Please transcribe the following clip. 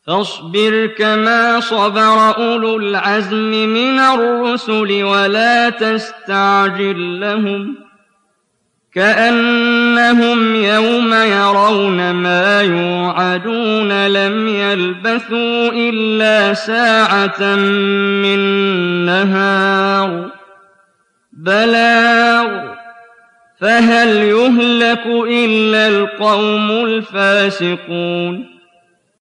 فاصبر كما صبر أولو العزم من الرسل ولا تستعجل لهم كأنهم يوم يرون ما يوعدون لم يلبثوا إلا ساعة من نهار بلاغ فهل يهلك إلا القوم الفاسقون